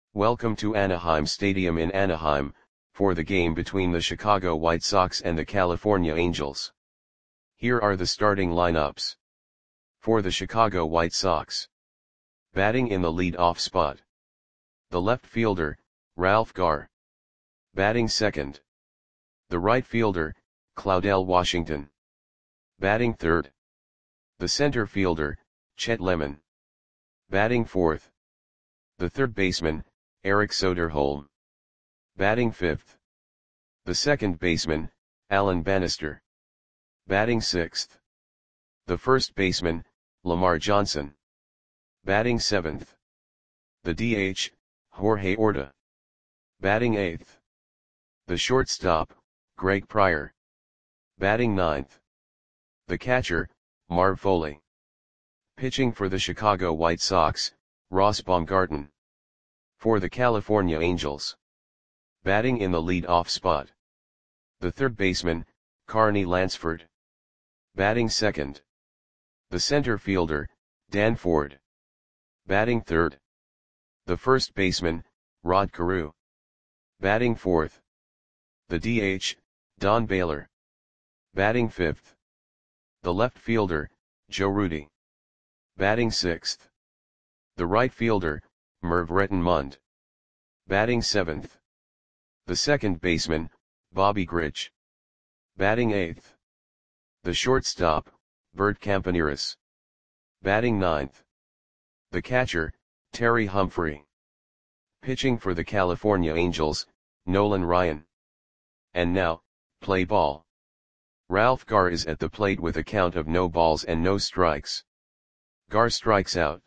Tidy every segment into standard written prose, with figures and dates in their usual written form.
Welcome to Anaheim Stadium in Anaheim, for the game between the Chicago White Sox and the California Angels. Here are the starting lineups. For the Chicago White Sox. Batting in the lead-off spot. The left fielder, Ralph Garr. Batting second. The right fielder, Claudell Washington. Batting third. The center fielder, Chet Lemon. Batting fourth. The third baseman, Eric Soderholm. Batting fifth. The second baseman, Alan Bannister. Batting sixth. The first baseman, Lamar Johnson. Batting seventh. The DH, Jorge Orta. Batting eighth. The shortstop, Greg Pryor. Batting ninth. The catcher, Marv Foley. Pitching for the Chicago White Sox, Ross Baumgarten. For the California Angels. Batting in the lead-off spot. The third baseman, Carney Lansford. Batting second. The center fielder, Dan Ford. Batting third. The first baseman, Rod Carew. Batting fourth. The DH, Don Baylor. Batting fifth. The left fielder, Joe Rudi. Batting sixth. The right fielder, Merv Rettenmund. Batting seventh. The second baseman, Bobby Grich. Batting eighth. The shortstop, Bert Campaneris. Batting ninth. The catcher, Terry Humphrey. Pitching for the California Angels, Nolan Ryan. And now, play ball. Ralph Garr is at the plate with a count of no balls and no strikes. Garr strikes out.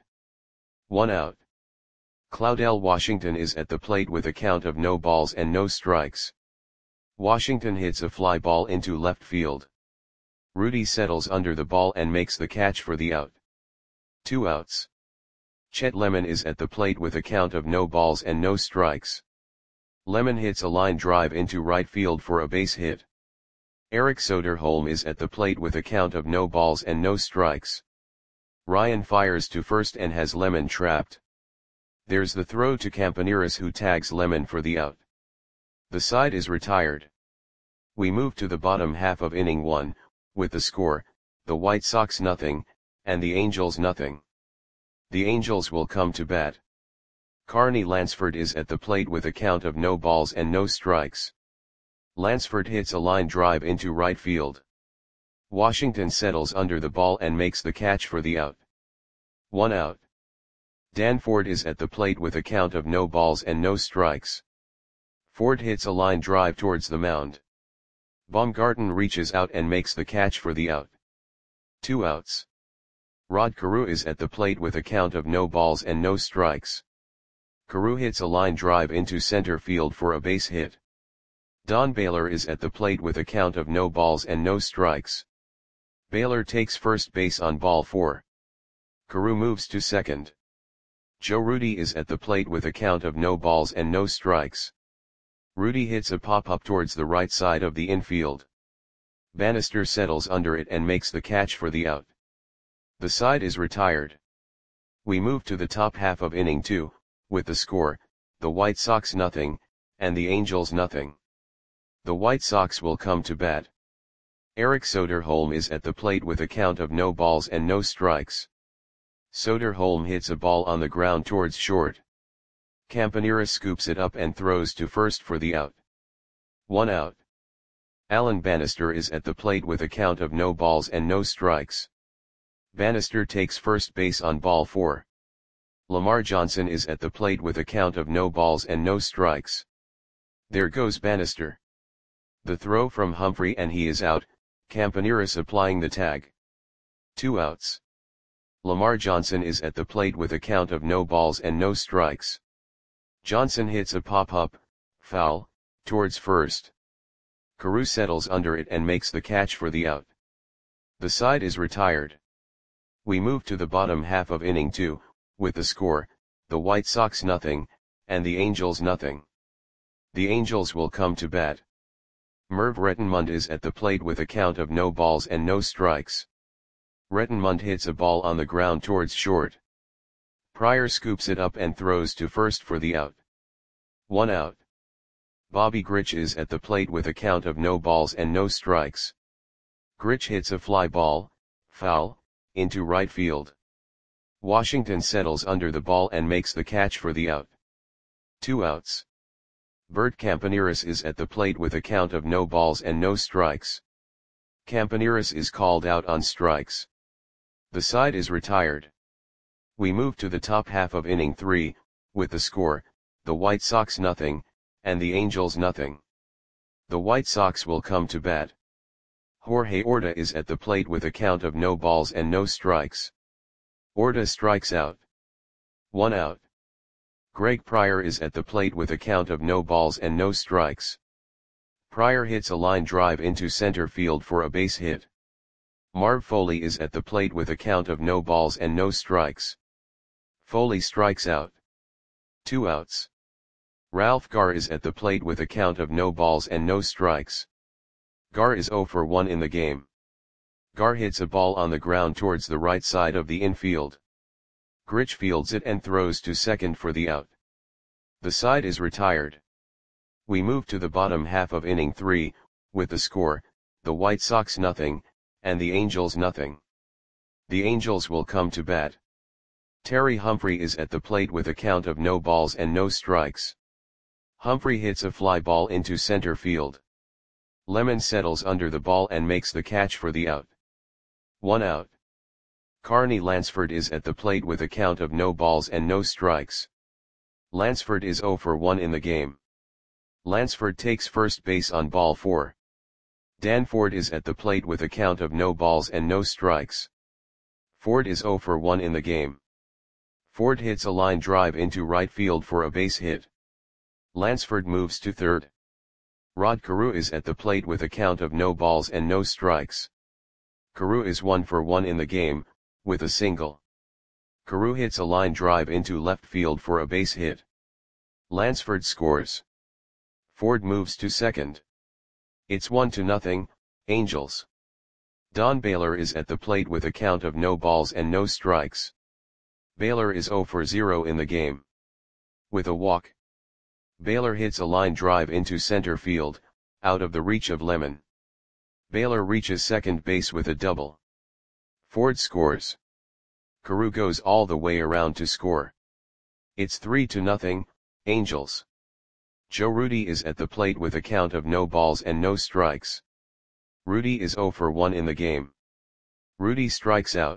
1 out. Claudell Washington is at the plate with a count of no balls and no strikes. Washington hits a fly ball into left field. Rudi settles under the ball and makes the catch for the out. 2 outs. Chet Lemon is at the plate with a count of no balls and no strikes. Lemon hits a line drive into right field for a base hit. Eric Soderholm is at the plate with a count of no balls and no strikes. Ryan fires to first and has Lemon trapped. There's the throw to Campaneris, who tags Lemon for the out. The side is retired. We move to the bottom half of inning 1, with the score, the White Sox 0, and the Angels 0. The Angels will come to bat. Carney Lansford is at the plate with a count of no balls and no strikes. Lansford hits a line drive into right field. Washington settles under the ball and makes the catch for the out. 1 out. Dan Ford is at the plate with a count of no balls and no strikes. Ford hits a line drive towards the mound. Baumgarten reaches out and makes the catch for the out. 2 outs. Rod Carew is at the plate with a count of no balls and no strikes. Carew hits a line drive into center field for a base hit. Don Baylor is at the plate with a count of no balls and no strikes. Baylor takes first base on ball 4. Carew moves to second. Joe Rudi is at the plate with a count of no balls and no strikes. Rudi hits a pop-up towards the right side of the infield. Bannister settles under it and makes the catch for the out. The side is retired. We move to the top half of inning 2, with the score, the White Sox 0, and the Angels 0. The White Sox will come to bat. Eric Soderholm is at the plate with a count of no balls and no strikes. Soderholm hits a ball on the ground towards short. Campaneris scoops it up and throws to first for the out. 1 out. Alan Bannister is at the plate with a count of no balls and no strikes. Bannister takes first base on ball 4. Lamar Johnson is at the plate with a count of no balls and no strikes. There goes Bannister. The throw from Humphrey and he is out, Campaneris applying the tag. 2 outs. Lamar Johnson is at the plate with a count of no balls and no strikes. Johnson hits a pop-up, foul, towards first. Carew settles under it and makes the catch for the out. The side is retired. We move to the bottom half of inning 2, with the score, the White Sox 0, and the Angels 0. The Angels will come to bat. Merv Rettenmund is at the plate with a count of no balls and no strikes. Rettenmund hits a ball on the ground towards short. Pryor scoops it up and throws to first for the out. 1 out. Bobby Grich is at the plate with a count of no balls and no strikes. Grich hits a fly ball, foul, into right field. Washington settles under the ball and makes the catch for the out. 2 outs. Bert Campaneris is at the plate with a count of no balls and no strikes. Campaneris is called out on strikes. The side is retired. We move to the top half of inning 3, with the score, the White Sox nothing, and the Angels nothing. The White Sox will come to bat. Jorge Orta is at the plate with a count of no balls and no strikes. Orta strikes out. 1 out. Greg Pryor is at the plate with a count of no balls and no strikes. Pryor hits a line drive into center field for a base hit. Marv Foley is at the plate with a count of no balls and no strikes. Foley strikes out. 2 outs. Ralph Garr is at the plate with a count of no balls and no strikes. Garr is 0 for 1 in the game. Garr hits a ball on the ground towards the right side of the infield. Grich fields it and throws to second for the out. The side is retired. We move to the bottom half of inning 3, with the score, the White Sox nothing, and the Angels nothing. The Angels will come to bat. Terry Humphrey is at the plate with a count of no balls and no strikes. Humphrey hits a fly ball into center field. Lemon settles under the ball and makes the catch for the out. 1 out. Carney Lansford is at the plate with a count of no balls and no strikes. Lansford is 0 for 1 in the game. Lansford takes first base on ball 4. Dan Ford is at the plate with a count of no balls and no strikes. Ford is 0 for 1 in the game. Ford hits a line drive into right field for a base hit. Lansford moves to third. Rod Carew is at the plate with a count of no balls and no strikes. Carew is 1 for 1 in the game, with a single. Carew hits a line drive into left field for a base hit. Lansford scores. Ford moves to second. It's 1-0, Angels. Don Baylor is at the plate with a count of no balls and no strikes. Baylor is 0 for 0 in the game. With a walk. Baylor hits a line drive into center field, out of the reach of Lemon. Baylor reaches second base with a double. Ford scores. Carew goes all the way around to score. It's 3-0, Angels. Joe Rudi is at the plate with a count of no balls and no strikes. Rudi is 0 for 1 in the game. Rudi strikes out.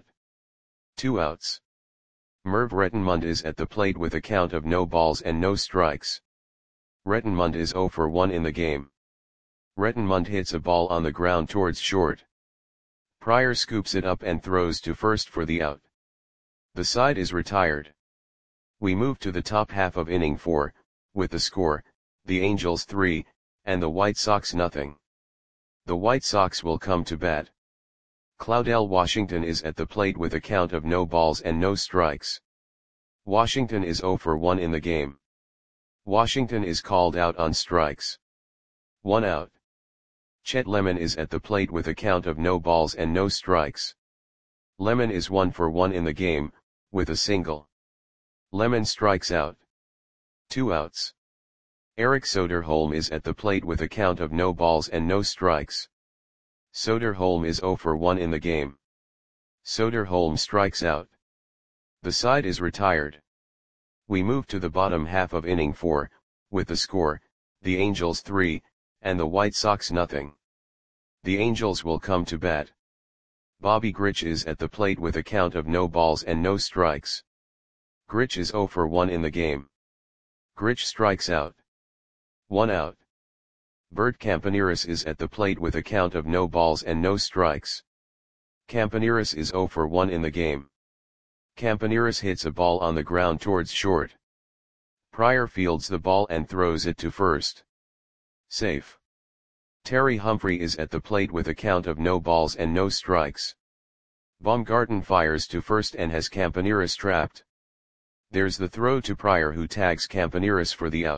2 outs. Merv Rettenmund is at the plate with a count of no balls and no strikes. Rettenmund is 0 for 1 in the game. Rettenmund hits a ball on the ground towards short. Pryor scoops it up and throws to first for the out. The side is retired. We move to the top half of inning 4, with the score, the Angels 3, and the White Sox nothing. The White Sox will come to bat. Claudell Washington is at the plate with a count of no balls and no strikes. Washington is 0 for 1 in the game. Washington is called out on strikes. 1 out. Chet Lemon is at the plate with a count of no balls and no strikes. Lemon is 1 for 1 in the game, with a single. Lemon strikes out. 2 outs. Eric Soderholm is at the plate with a count of no balls and no strikes. Soderholm is 0 for 1 in the game. Soderholm strikes out. The side is retired. We move to the bottom half of inning 4, with the score, the Angels 3, and the White Sox nothing. The Angels will come to bat. Bobby Grich is at the plate with a count of no balls and no strikes. Grich is 0 for 1 in the game. Grich strikes out. 1 out. Bert Campaneris is at the plate with a count of no balls and no strikes. Campaneris is 0 for 1 in the game. Campaneris hits a ball on the ground towards short. Pryor fields the ball and throws it to first. Safe. Terry Humphrey is at the plate with a count of no balls and no strikes. Baumgarten fires to first and has Campaneris trapped. There's the throw to Pryor, who tags Campaneris for the out.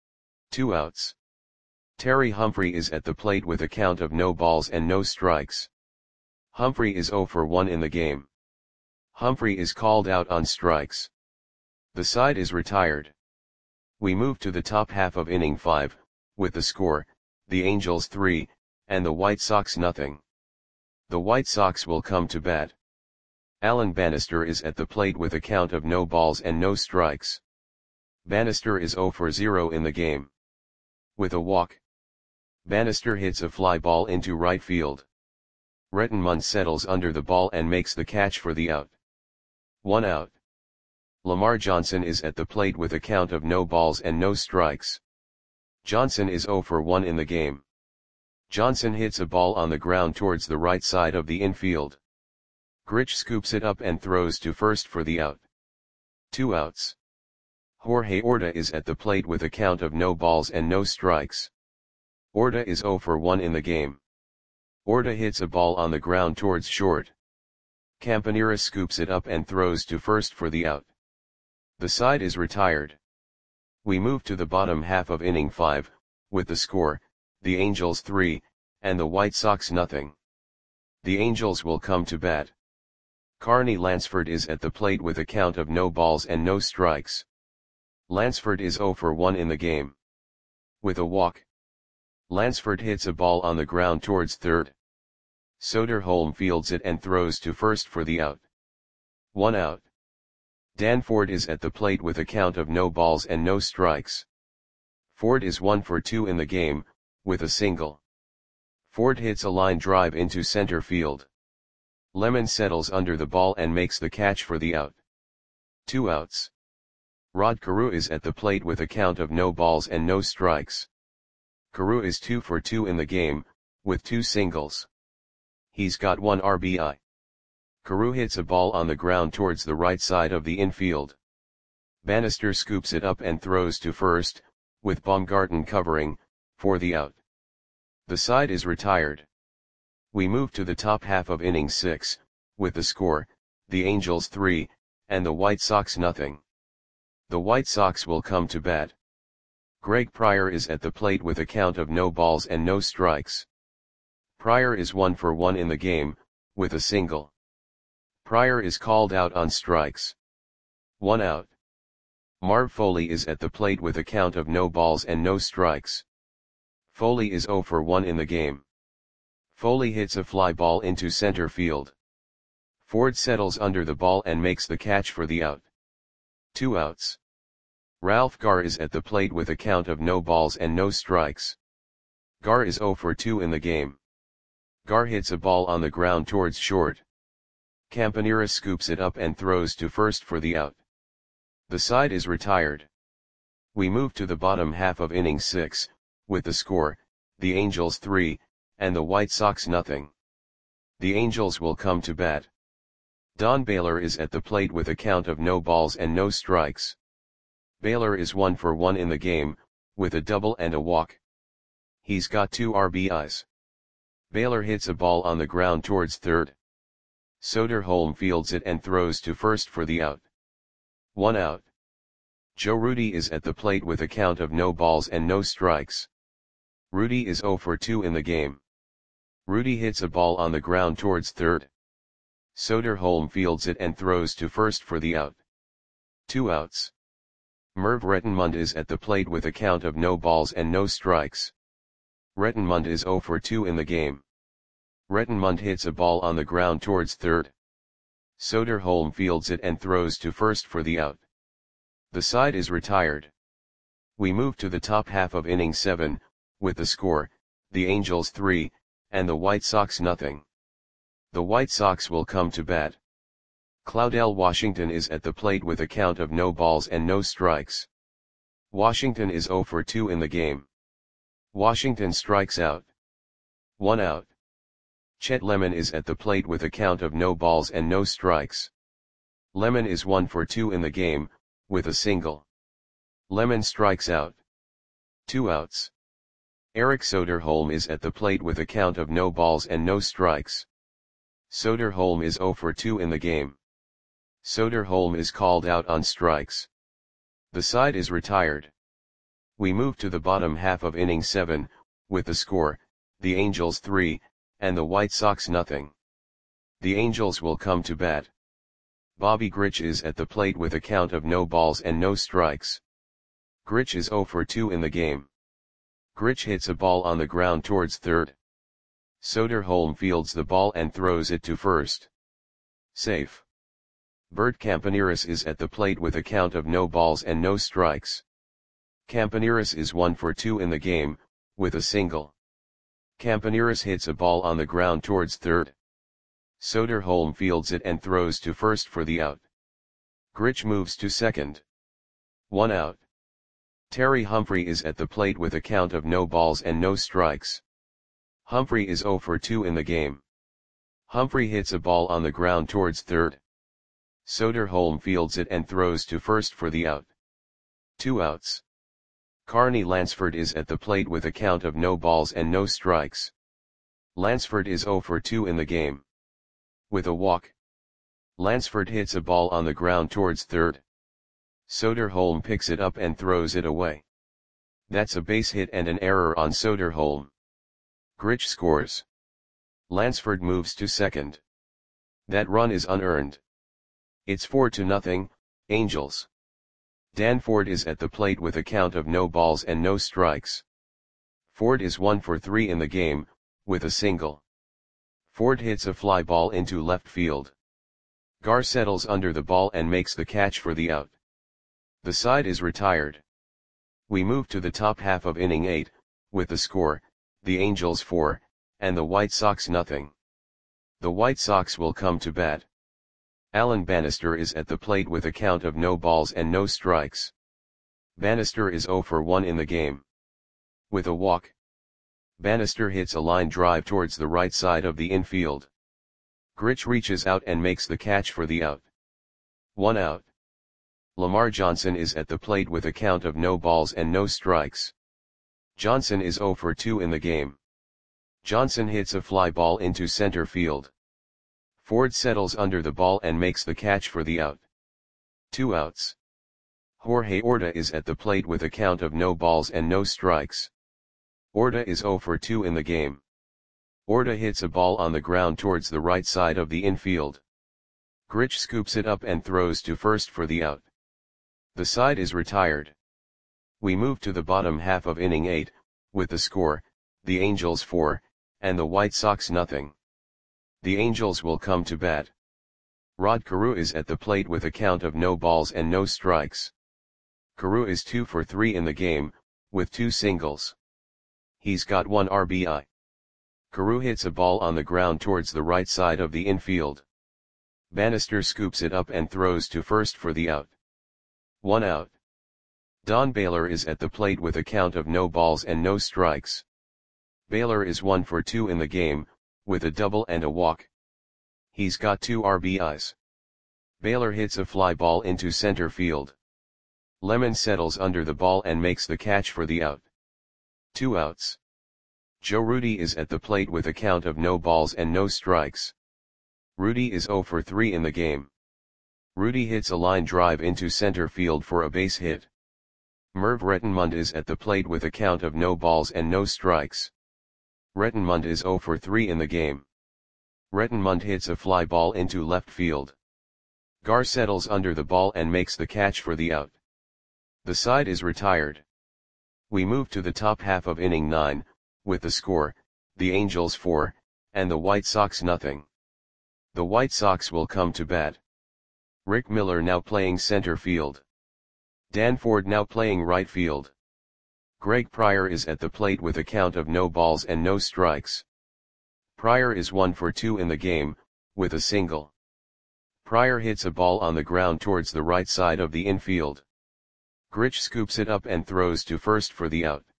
2 outs. Terry Humphrey is at the plate with a count of no balls and no strikes. Humphrey is 0 for 1 in the game. Humphrey is called out on strikes. The side is retired. We move to the top half of inning 5, with the score, the Angels 3, and the White Sox nothing. The White Sox will come to bat. Alan Bannister is at the plate with a count of no balls and no strikes. Bannister is 0 for 0 in the game. With a walk, Bannister hits a fly ball into right field. Rettenmund settles under the ball and makes the catch for the out. 1 out. Lamar Johnson is at the plate with a count of no balls and no strikes. Johnson is 0 for 1 in the game. Johnson hits a ball on the ground towards the right side of the infield. Grich scoops it up and throws to first for the out. 2 outs. Jorge Orta is at the plate with a count of no balls and no strikes. Orta is 0 for 1 in the game. Orta hits a ball on the ground towards short. Campanera scoops it up and throws to first for the out. The side is retired. We move to the bottom half of inning 5, with the score, the Angels 3, and the White Sox nothing. The Angels will come to bat. Carney Lansford is at the plate with a count of no balls and no strikes. Lansford is 0 for 1 in the game. With a walk, Lansford hits a ball on the ground towards third. Soderholm fields it and throws to first for the out. 1 out. Dan Ford is at the plate with a count of no balls and no strikes. Ford is 1 for 2 in the game, with a single. Ford hits a line drive into center field. Lemon settles under the ball and makes the catch for the out. 2 outs. Rod Carew is at the plate with a count of no balls and no strikes. Carew is 2 for 2 in the game, with 2 singles. He's got 1 RBI. Carew hits a ball on the ground towards the right side of the infield. Bannister scoops it up and throws to first, with Baumgarten covering, for the out. The side is retired. We move to the top half of inning 6, with the score, the Angels 3, and the White Sox nothing. The White Sox will come to bat. Greg Pryor is at the plate with a count of no balls and no strikes. Pryor is 1 for 1 in the game, with a single. Pryor is called out on strikes. 1 out. Marv Foley is at the plate with a count of no balls and no strikes. Foley is 0 for 1 in the game. Foley hits a fly ball into center field. Ford settles under the ball and makes the catch for the out. 2 outs. Ralph Garr is at the plate with a count of no balls and no strikes. Garr is 0 for 2 in the game. Garr hits a ball on the ground towards short. Campanera scoops it up and throws to first for the out. The side is retired. We move to the bottom half of inning 6, with the score, the Angels 3, and the White Sox nothing. The Angels will come to bat. Don Baylor is at the plate with a count of no balls and no strikes. Baylor is 1 for 1 in the game, with a double and a walk. He's got 2 RBIs. Baylor hits a ball on the ground towards third. Soderholm fields it and throws to first for the out. 1 out. Joe Rudi is at the plate with a count of no balls and no strikes. Rudi is 0 for 2 in the game. Rudi hits a ball on the ground towards third. Soderholm fields it and throws to first for the out. 2 outs. Merv Rettenmund is at the plate with a count of no balls and no strikes. Rettenmund is 0 for 2 in the game. Rettenmund hits a ball on the ground towards third. Soderholm fields it and throws to first for the out. The side is retired. We move to the top half of inning 7, with the score, the Angels 3, and the White Sox nothing. The White Sox will come to bat. Claudell Washington is at the plate with a count of no balls and no strikes. Washington is 0 for 2 in the game. Washington strikes out. 1 out. Chet Lemon is at the plate with a count of no balls and no strikes. Lemon is 1 for 2 in the game, with a single. Lemon strikes out. 2 outs. Eric Soderholm is at the plate with a count of no balls and no strikes. Soderholm is 0 for 2 in the game. Soderholm is called out on strikes. The side is retired. We move to the bottom half of inning 7, with the score, the Angels 3, and the White Sox nothing. The Angels will come to bat. Bobby Grich is at the plate with a count of no balls and no strikes. Grich is 0 for 2 in the game. Grich hits a ball on the ground towards third. Soderholm fields the ball and throws it to first. Safe. Bert Campaneris is at the plate with a count of no balls and no strikes. Campaneris is 1 for 2 in the game, with a single. Campaneris hits a ball on the ground towards third. Soderholm fields it and throws to first for the out. Grich moves to second. 1 out. Terry Humphrey is at the plate with a count of no balls and no strikes. Humphrey is 0 for 2 in the game. Humphrey hits a ball on the ground towards third. Soderholm fields it and throws to first for the out. 2 outs. Carney Lansford is at the plate with a count of no balls and no strikes. Lansford is 0 for 2 in the game. With a walk. Lansford hits a ball on the ground towards third. Soderholm picks it up and throws it away. That's a base hit and an error on Soderholm. Grich scores. Lansford moves to second. That run is unearned. It's 4-0, Angels. Dan Ford is at the plate with a count of no balls and no strikes. Ford is 1 for 3 in the game, with a single. Ford hits a fly ball into left field. Gar settles under the ball and makes the catch for the out. The side is retired. We move to the top half of inning 8, with the score, the Angels 4, and the White Sox 0. The White Sox will come to bat. Alan Bannister is at the plate with a count of no balls and no strikes. Bannister is 0 for 1 in the game. With a walk. Bannister hits a line drive towards the right side of the infield. Grich reaches out and makes the catch for the out. 1 out. Lamar Johnson is at the plate with a count of no balls and no strikes. Johnson is 0 for 2 in the game. Johnson hits a fly ball into center field. Ford settles under the ball and makes the catch for the out. 2 outs. Jorge Orta is at the plate with a count of no balls and no strikes. Orta is 0 for 2 in the game. Orta hits a ball on the ground towards the right side of the infield. Grich scoops it up and throws to first for the out. The side is retired. We move to the bottom half of inning 8, with the score, the Angels 4, and the White Sox 0. The Angels will come to bat. Rod Carew is at the plate with a count of no balls and no strikes. Carew is 2 for 3 in the game, with 2 singles. He's got 1 RBI. Carew hits a ball on the ground towards the right side of the infield. Bannister scoops it up and throws to first for the out. 1 out. Don Baylor is at the plate with a count of no balls and no strikes. Baylor is 1 for 2 in the game, with a double and a walk. He's got 2 RBIs. Baylor hits a fly ball into center field. Lemon settles under the ball and makes the catch for the out. 2 outs. Joe Rudi is at the plate with a count of no balls and no strikes. Rudi is 0 for 3 in the game. Rudi hits a line drive into center field for a base hit. Merv Rettenmund is at the plate with a count of no balls and no strikes. Rettenmund is 0 for 3 in the game. Rettenmund hits a fly ball into left field. Gar settles under the ball and makes the catch for the out. The side is retired. We move to the top half of inning 9, with the score, the Angels 4, and the White Sox 0. The White Sox will come to bat. Rick Miller now playing center field. Dan Ford now playing right field. Greg Pryor is at the plate with a count of no balls and no strikes. Pryor is 1 for 2 in the game, with a single. Pryor hits a ball on the ground towards the right side of the infield. Grich scoops it up and throws to first for the out.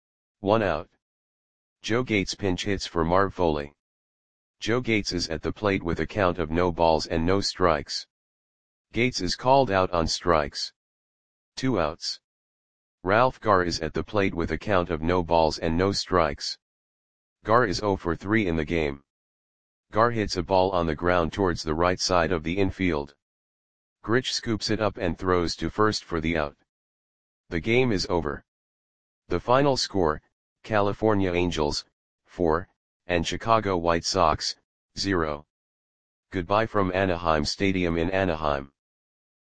1 out. Joe Gates pinch hits for Marv Foley. Joe Gates is at the plate with a count of no balls and no strikes. Gates is called out on strikes. 2 outs. Ralph Gar is at the plate with a count of no balls and no strikes. Gar is 0 for 3 in the game. Gar hits a ball on the ground towards the right side of the infield. Grich scoops it up and throws to first for the out. The game is over. The final score, California Angels, 4, and Chicago White Sox, 0. Goodbye from Anaheim Stadium in Anaheim.